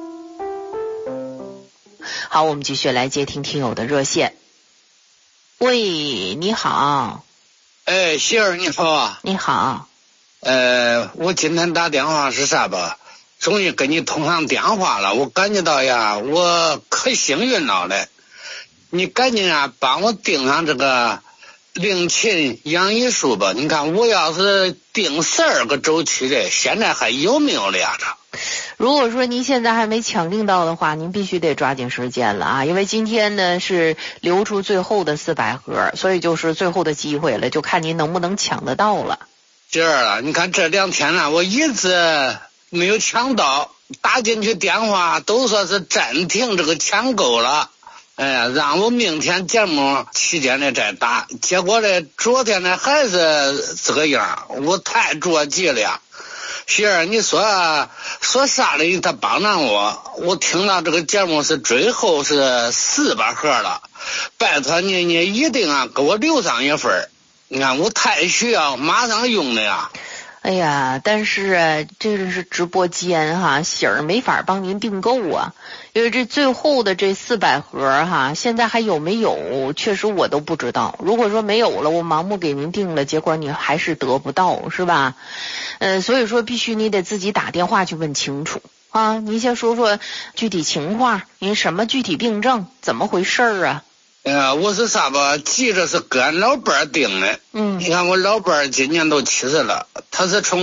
好，我们继续来接听听友的热线。喂，你好。
喜儿你好啊。
你好。
我今天打电话是啥吧？终于跟你通上电话了，我感觉到呀，我可幸运了嘞。你赶紧啊，帮我订上这个灵禽养益素吧。你看我要是订12个周期的，现在还有没有了呀？
如果说您现在还没抢订到的话，您必须得抓紧时间了啊！因为今天呢是留出最后的400盒，所以就是最后的机会了，就看您能不能抢得到了。
这儿你看这2天了，我一直没有抢到，打进去电话都说是暂停这个抢购了。让我明天节目期间呢再打，结果呢昨天呢还是这个样，我太着急了。媳儿，你说啥了？他帮上我听到这个节目是最后是400盒了，拜托你一定啊给我留上一份。你看我太需要马上用的呀。
哎呀，但是这个是直播间哈，喜儿没法帮您订购啊，因为这最后的这400盒哈，现在还有没有，确实我都不知道。如果说没有了，我盲目给您订了，结果你还是得不到，是吧？所以说必须你得自己打电话去问清楚啊。您先说说具体情况，您什么具体病症，怎么回事啊？
我是啥吧？记着是跟俺老伴儿订的。你看我老伴儿今年都70了，他是从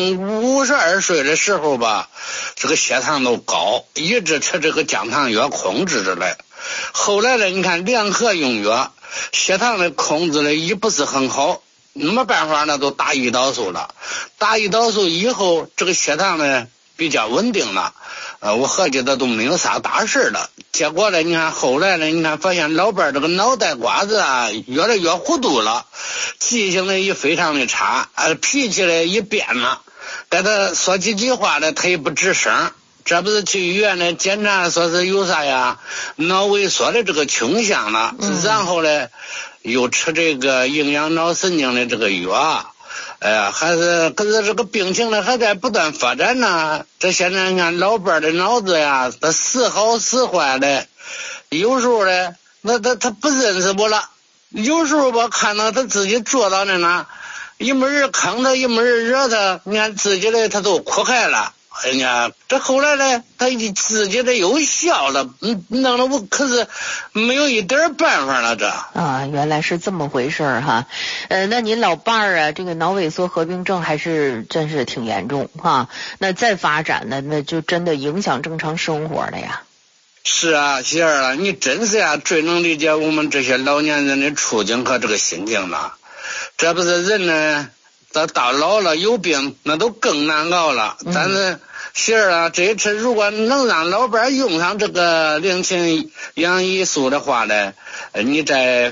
52岁的时候吧，这个血糖都高，一直吃这个降糖药控制着来。后来呢，你看2盒用药，血糖的控制的也不是很好，那么办法呢都打胰岛素了。打胰岛素以后，这个血糖呢比较稳定了。我合计的都没有啥大事了。结果呢，你看后来呢，你看发现老伴儿这个脑袋瓜子啊越来越糊涂了，记性呢也非常的差，脾气呢也变了。跟他说几句话呢，他也不吱声。这不是去医院呢检查，说是有啥呀脑萎缩的这个倾向了。然后呢又吃这个营养脑神经的这个药。可是这个病情呢还在不断发展呢。这现在你看老伴儿的脑子呀，他时好时坏的，有时候呢他不认识我了，有时候吧看到他自己坐到那呢，一没人坑他，一没人惹他，你看自己的他都哭开了。哎呀，这后来呢他自己的又笑了，弄得我可是没有一点办法了。这
原来是这么回事哈。那您老伴儿啊，这个脑萎缩合并症还是真是挺严重哈。那再发展呢，那就真的影响正常生活了呀。
是啊，媳妇儿，你真是呀最能理解我们这些老年人的处境和这个心境了。这不是人呢到老了有病那都更难熬了。但是媳妇儿啊，这一次如果能让老伴儿用上这个灵禽养益素的话呢，你再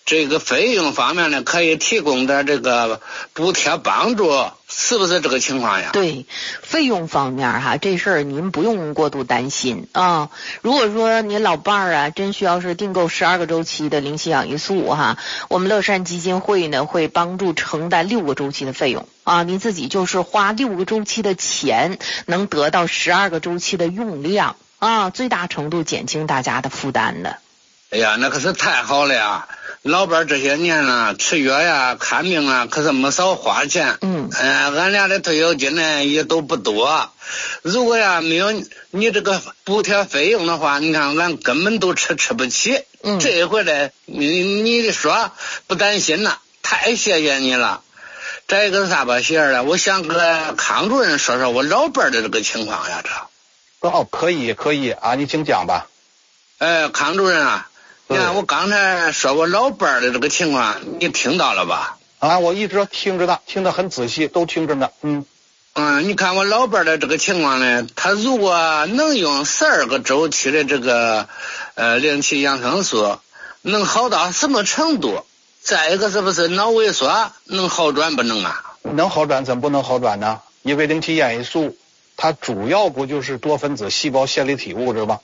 这个费用方面呢，可以提供点这个补贴帮助，是不是这个情况呀？
对，费用方面哈，这事儿您不用过度担心啊。如果说您老伴儿啊，真需要是订购12个周期的灵犀养益素哈，我们乐善基金会呢会帮助承担6个周期的费用啊，您自己就是花6个周期的钱，能得到12个周期的用量啊，最大程度减轻大家的负担的。
哎呀，那可是太好了呀！老伴这些年了，吃药呀、看病啊，可是没少花钱。俺俩的退休金呢也都不多。如果呀没有你这个补贴费用的话，你看俺根本都吃不起。这一回呢，你说不担心了，太谢谢你了。再一个是啥吧，媳妇儿，我想跟康主任说说我老伴的这个情况呀，这。
哦，可以啊，你请讲吧。
康主任啊。你看我刚才说我老伴的这个情况，你听到了吧？
啊，我一直听着呢，听得很仔细，都听着呢。
你看我老伴的这个情况呢，他如果能用12个周期的这个灵气养生素，能好到什么程度？再一个是不是脑萎缩能好转不能啊？
能好转，怎么不能好转呢？因为灵气养益素它主要不就是多分子细胞线粒体物质吗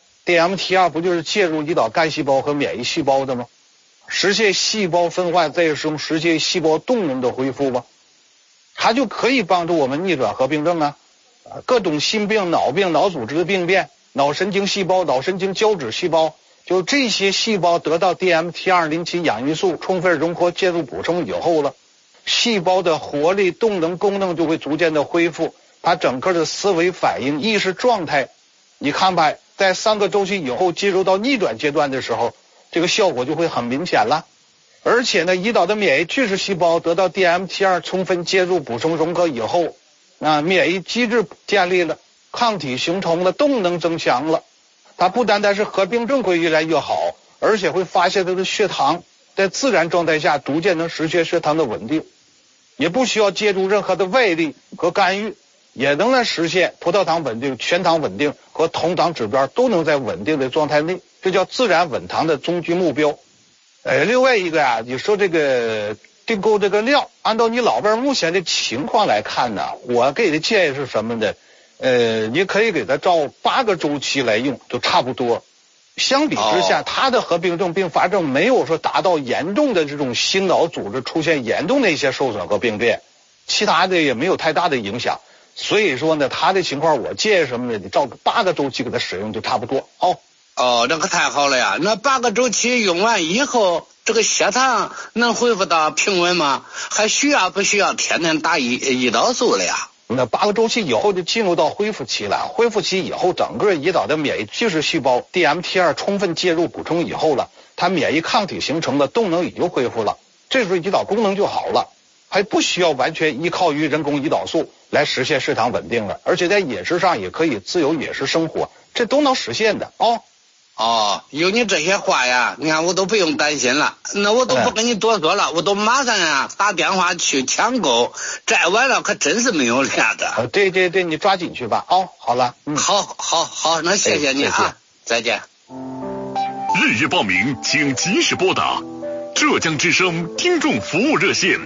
？DMT2 不就是介入胰岛干细胞和免疫细胞的吗？实现细胞分化再生，实现细胞动能的恢复吗？它就可以帮助我们逆转合并症啊，各种心病、脑病、脑组织的病变、脑神经细胞、脑神经胶质细胞，就这些细胞得到 DMT2 灵气养益素充分融合介入补充以后了，细胞的活力、动能、功能就会逐渐的恢复，它整个的思维反应、意识状态，你看吧，在3个周期以后进入到逆转阶段的时候，这个效果就会很明显了。而且呢，胰岛的免疫巨噬细胞得到 DMT2 充分介入补充融合以后，免疫机制建立了，抗体形成了，动能增强了，它不单单是合并症会越来越好，而且会发现它的血糖在自然状态下逐渐能实现血糖的稳定，也不需要借助任何的外力和干预，也能来实现葡萄糖稳定、全糖稳定和同糖指标都能在稳定的状态内，这叫自然稳糖的终极目标。另外一个啊，你说这个订购这个量，按照你老伴目前的情况来看呢，我给的建议是什么呢？你可以给他照8个周期来用，就差不多。相比之下，他的合并症并发症没有说达到严重的这种心脑组织出现严重的一些受损和病变，其他的也没有太大的影响。所以说呢，他的情况我建议什么呢？你照8个周期给他使用就差不多。
这个太好了呀！那8个周期用完以后，这个血糖能恢复到平稳吗？还需要不需要天天打胰岛素了呀？
那8个周期以后就进入到恢复期了。恢复期以后，整个胰岛的免疫巨噬细胞 DMT2 充分介入补充以后了，它免疫抗体形成了，动能已经恢复了，这时候胰岛功能就好了，还不需要完全依靠于人工胰岛素来实现血糖稳定了，而且在饮食上也可以自由饮食生活，这都能实现的。
有你这些话呀，你看我都不用担心了。那我都不跟你多说了，我都马上呀打电话去抢购，再晚了可真是没有俩的。
对，你抓紧去吧。好了，
好，那谢谢你啊，再见。
日夜报名，请及时拨打浙江之声听众服务热线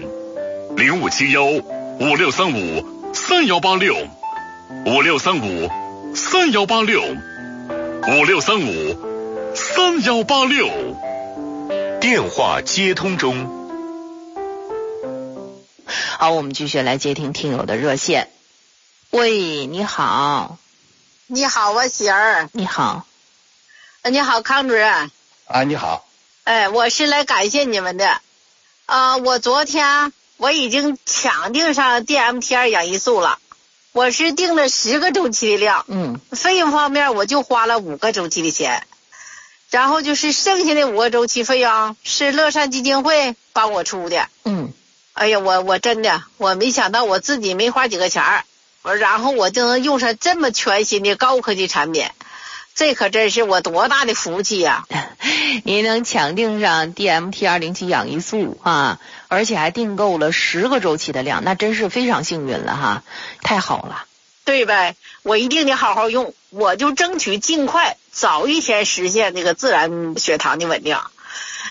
0576-35-3186，5635-3186，电话接通中。
好，我们继续来接听听友的热线。喂，你好。
你好，我喜儿。
你好。
你好，康主任。
你好。
我是来感谢你们的。我昨天我已经抢订上 DMT2 养益素了，我是订了10个周期的量。费用方面我就花了5个周期的钱，然后就是剩下的5个周期费用是乐善基金会帮我出的。哎呀，我真的我没想到我自己没花几个钱儿，然后我就能用上这么全新的高科技产品，这可真是我多大的福气呀！
您能抢订上 DMT2 灵气养益素啊，而且还订购了10个周期的量，那真是非常幸运了哈，太好了。
对呗，我一定得好好用，我就争取尽快早一天实现这个自然血糖的稳定。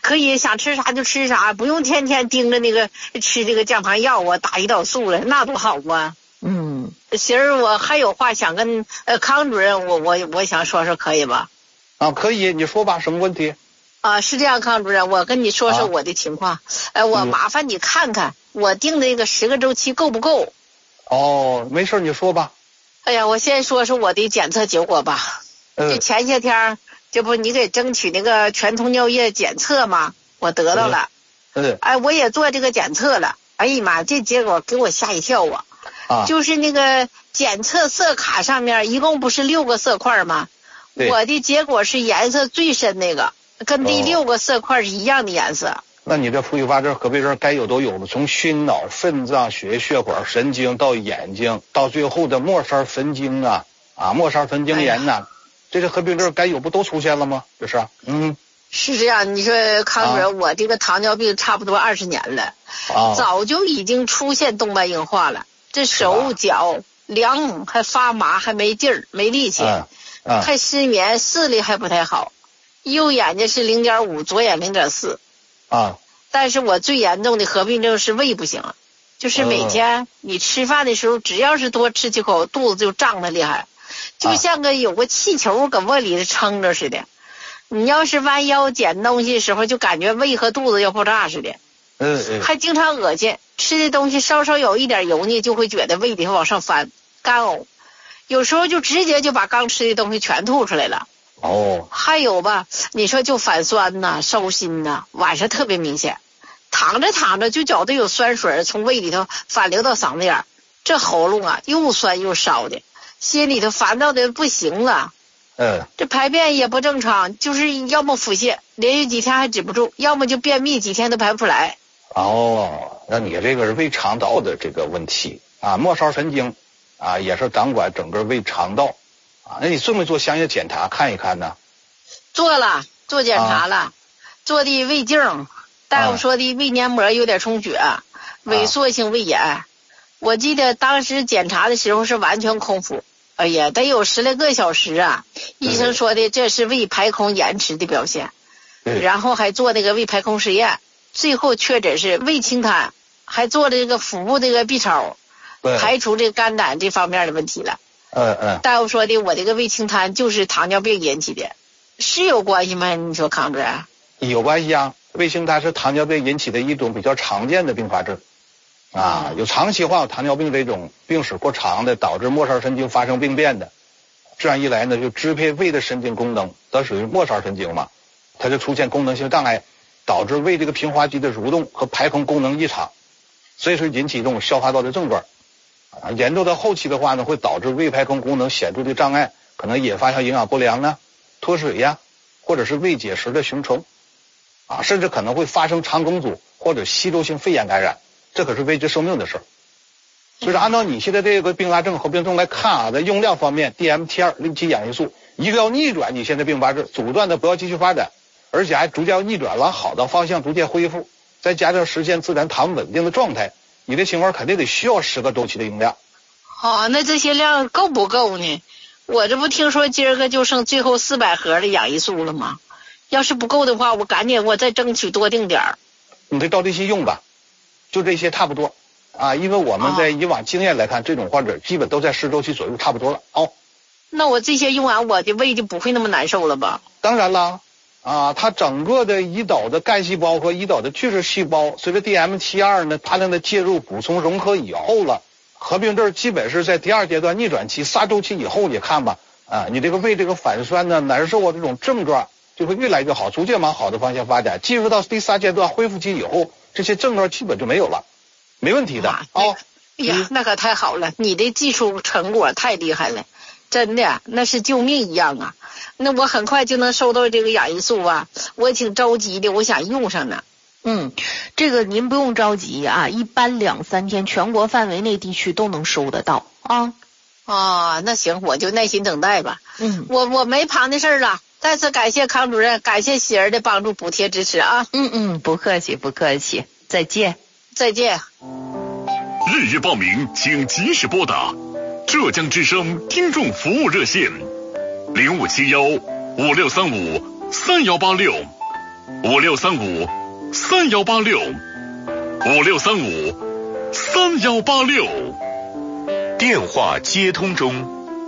可以想吃啥就吃啥，不用天天盯着那个吃这个降糖药啊、打胰岛素了，那多好啊。媳儿，我还有话想跟康主任，我想说说，可以吧？
啊，可以，你说吧，什么问题？
啊，是这样，康主任，我跟你说说我的情况。我麻烦你看看，我定的这个10个周期够不够？
哦，没事，你说吧。
哎呀，我先说说我的检测结果吧。就前些天，这不你给争取那个全通尿液检测吗？我得到了。哎，我也做这个检测了。哎呀妈，这结果给我吓一跳啊！就是那个检测色卡上面一共不是6个色块吗？我的结果是颜色最深那个，跟第6个色块是一样的颜色。
那你这副诱发症、合并症该有都有了，从心脑、肾脏、血液、血管、神经到眼睛，到最后的末梢神经末梢神经炎呐，这些合并症该有不都出现了吗？这是
是这样，你说康主任，我这个糖尿病差不多20年了，早就已经出现动脉硬化了，这手脚凉，还发麻，还没劲儿，没力气，还失眠，视力还不太好，右眼睛是0.5，左眼0.4。但是我最严重的合并症是胃不行，就是每天你吃饭的时候，只要是多吃几口，肚子就胀得厉害，就像有个气球搁胃里撑着似的。你要是弯腰捡东西的时候，就感觉胃和肚子要爆炸似的。还经常恶心，吃的东西稍稍有一点油腻，就会觉得胃里往上翻，干呕。有时候就直接就把刚吃的东西全吐出来了。还有吧，你说就反酸呐、烧心呐，晚上特别明显，躺着躺着就觉得有酸水从胃里头反流到嗓子眼，这喉咙又酸又烧的，心里头烦躁的不行了。这排便也不正常，就是要么腹泻，连续几天还止不住，要么就便秘，几天都排不出来。
那你这个是胃肠道的这个问题末梢神经也是掌管整个胃肠道那你做没做相应检查看一看呢？
做了，做检查了，做的胃镜，大夫说的胃黏膜有点充血，萎缩性胃炎。我记得当时检查的时候是完全空腹，哎呀，得有10来个小时医生说的这是胃排空延迟的表现，然后还做那个胃排空实验，最后确诊是胃清瘫，还做了这个腹部这个 B 超，排除这个肝胆这方面的问题了。大夫说的我这个胃清瘫就是糖尿病引起的，是有关系吗？你说康主任？
有关系胃清瘫是糖尿病引起的一种比较常见的并发症有长期患有糖尿病这种病史过长的，导致末梢神经发生病变的，这样一来呢，就支配胃的神经功能，它属于末梢神经嘛，它就出现功能性障碍，导致胃这个平滑肌的蠕动和排空功能异常，所以说引起这种消化道的症状严重到后期的话呢，会导致胃排空功能显著的障碍，可能引发像营养不良脱水或者是胃结石的形成甚至可能会发生肠梗阻或者吸收性肺炎感染，这可是危及生命的事儿。所以说按照你现在这个并发症合并症来看在用量方面 DMT2 利基氧激素一个要逆转你现在并发症，阻断的不要继续发展，而且还逐渐要逆转往好的方向逐渐恢复，再加上实现自然糖稳定的状态，你的情况肯定得需要10个周期的用量。
那这些量够不够呢？我这不听说今儿个就剩最后400盒的氧激素了吗？要是不够的话，我赶紧我再争取多定点儿。
你得照这些用吧，就这些差不多因为我们在以往经验来看，这种患者基本都在10周期左右差不多了
那我这些用完，我的胃就不会那么难受了吧？
当然了它整个的胰岛的干细胞和胰岛的巨噬细胞随着 DMT2 呢大量的介入补充融合以后了，合并症基本是在第2阶段逆转期3周期以后，你看吧你这个胃这个反酸难受这种症状就会越来越好，逐渐往好的方向发展，进入到第3阶段恢复期以后，这些症状基本就没有了，没问题的
那可太好了，你的技术成果太厉害了，真的那是救命一样那我很快就能收到这个氧激素我挺着急的，我想用上呢。
这个您不用着急一般2-3天全国范围内地区都能收得到
那行，我就耐心等待吧。我没旁的事儿了，再次感谢康主任，感谢喜儿的帮助补贴支持
不客气不客气，再见。
日夜报名请及时拨打浙江之声听众服务热线057156353186 5635-3186，5635-3186，电话接通中。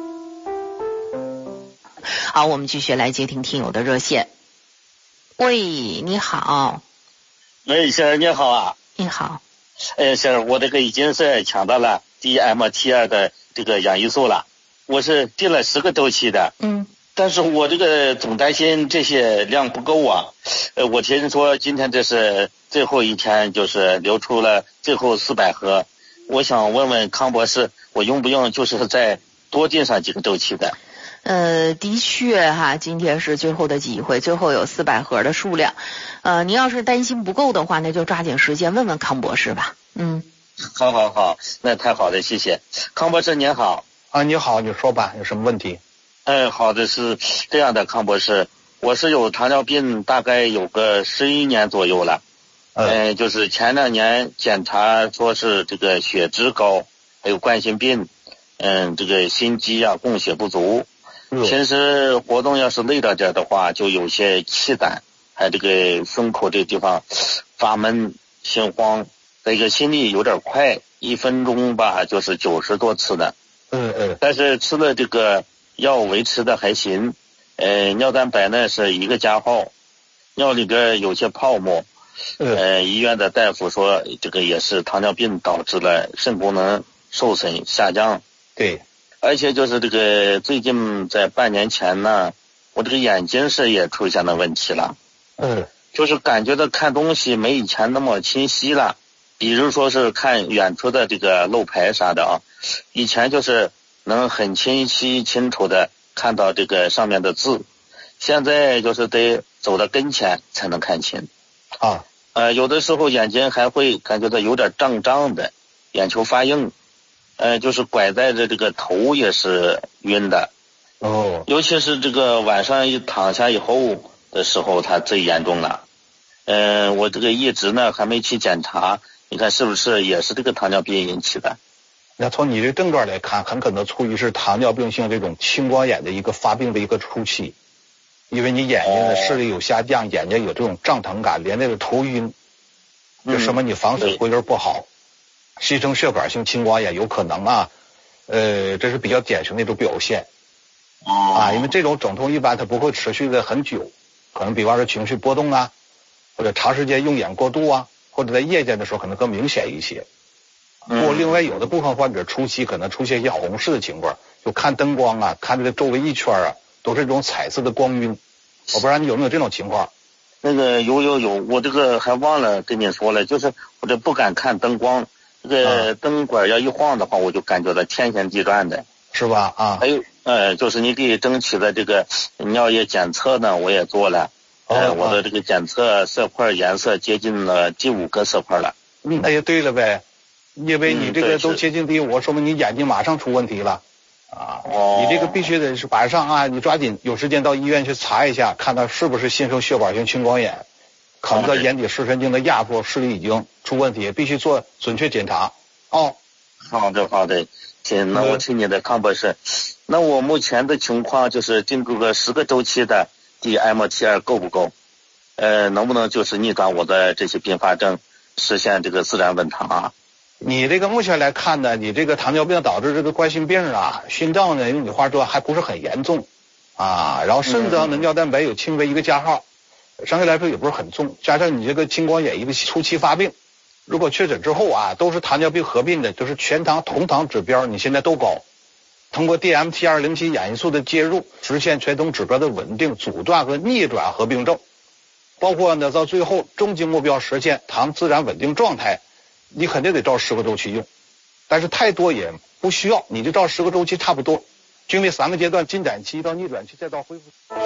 好，我们继续来接听听友的热线。喂，你好。
喂，先生你好啊。
你好。
先生，我这个已经是抢到了 DMT2 的这个养胰素了，我是订了10个周期的。但是我这个总担心这些量不够啊。我听说今天这是最后一天，就是留出了最后400盒。我想问问康博士，我用不用就是再多订上几个周期的？
的确哈，今天是最后的机会，最后有400盒的数量。您要是担心不够的话，那就抓紧时间问问康博士吧。
好，那太好了，谢谢。康博士您好。
啊，你好，你说吧，有什么问题？
好的，是这样的，康博士，我是有糖尿病，大概有个11年左右了。就是前2年检查说是这个血脂高，还有冠心病，这个心肌啊供血不足。平时活动要是累着点的话，就有些气短，还有这个胸口这个地方发闷、心慌，这个心率有点快，1分钟吧就是90多次的。但是吃了这个药维持的还行。尿蛋白呢是1个加号，尿里边有些泡沫。医院的大夫说这个也是糖尿病导致了肾功能受损下降。
对。
而且就是这个最近在半年前呢，我这个眼睛是也出现了问题了。就是感觉到看东西没以前那么清晰了，比如说是看远处的这个路牌啥的啊，以前就是能很清晰清楚的看到这个上面的字，现在就是得走到跟前才能看清。有的时候眼睛还会感觉到有点胀胀的，眼球发硬。就是拐在这个头也是晕的。尤其是这个晚上一躺下以后的时候，它最严重了。我这个一直呢还没去检查，你看是不是也是这个糖尿病引起的？
那从你这症状来看，很可能出于是糖尿病性这种青光眼的一个发病的一个初期，因为你眼睛的视力有下降，眼睛有这种胀疼感，连那个头晕，就说明你防水回流不好。牺牲血管性青光眼有可能啊，这是比较典型的一种表现。因为这种肿痛一般它不会持续的很久，可能比方说情绪波动啊，或者长时间用眼过度啊，或者在夜间的时候可能更明显一些。不过另外有的部分患者初期可能出现一些红视的情况，就看灯光啊，看这个周围一圈啊，都是这种彩色的光晕。我不知道你有没有这种情况？
那个有，我这个还忘了跟你说了，就是我这不敢看灯光。这个灯管要一晃的话，我就感觉到天旋地转的，
是吧？
还有就是你给争取的这个尿液检测呢，我也做了。我的这个检测色块颜色接近了第5个色块了。
那也对了呗，因为你这个都接近第5，说明你眼睛马上出问题了。你这个必须得是晚上啊，你抓紧有时间到医院去查一下，看看是不是新生血管性青光眼。可能在眼底视神经的压迫，视力已经出问题，必须做准确检查。
好的，行，那我听你的，康博士。那我目前的情况就是进入个10个周期的 DMT2 够不够？能不能就是逆转我的这些并发症，实现这个自然稳糖啊？
你这个目前来看呢，你这个糖尿病导致这个冠心病啊，心脏呢用你话说还不是很严重然后肾脏的尿蛋白有轻微1个加号。相对来说也不是很重，加上你这个青光眼一个初期发病，如果确诊之后都是糖尿病合并的，就是全糖同糖指标你现在都高，通过 DMT207 眼胰素的介入，实现全统指标的稳定，阻断和逆转合并症，包括呢到最后终极目标实现糖自然稳定状态，你肯定得照10个周期用，但是太多也不需要，你就照10个周期差不多，经历3个阶段，进展期到逆转期再到恢复。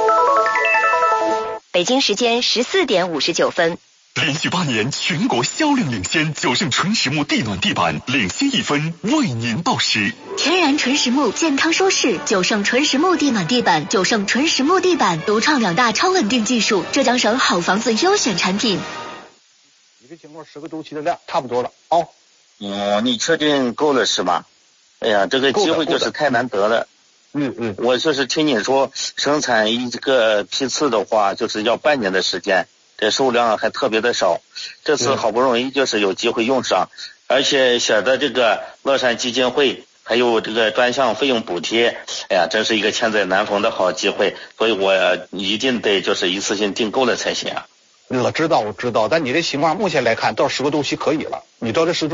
北京时间14点59分。
连续8年全国销量领先，9胜纯实木地暖地板领先1分，为您报时。
天然纯实木，健康舒适，9胜纯实木地暖地板，9胜纯实木地板独创2大超稳定技术，浙江省好房子优选产品。
你这情况10个周期的量差不多了
你确定够了是吗？哎呀，这个机会就是太难得了。我就是听你说生产一个批次的话，就是要半年的时间， 这数量还特别的少，这次好不容易就是有机会用上，而且选择这个乐善基金会还有这个专项费用补贴，哎呀，真是一个千载难逢的好机会，所以我一定得就是一次性订购了才行啊。
我知道，但你这情况目前来看，到10个周期可以了，你到这10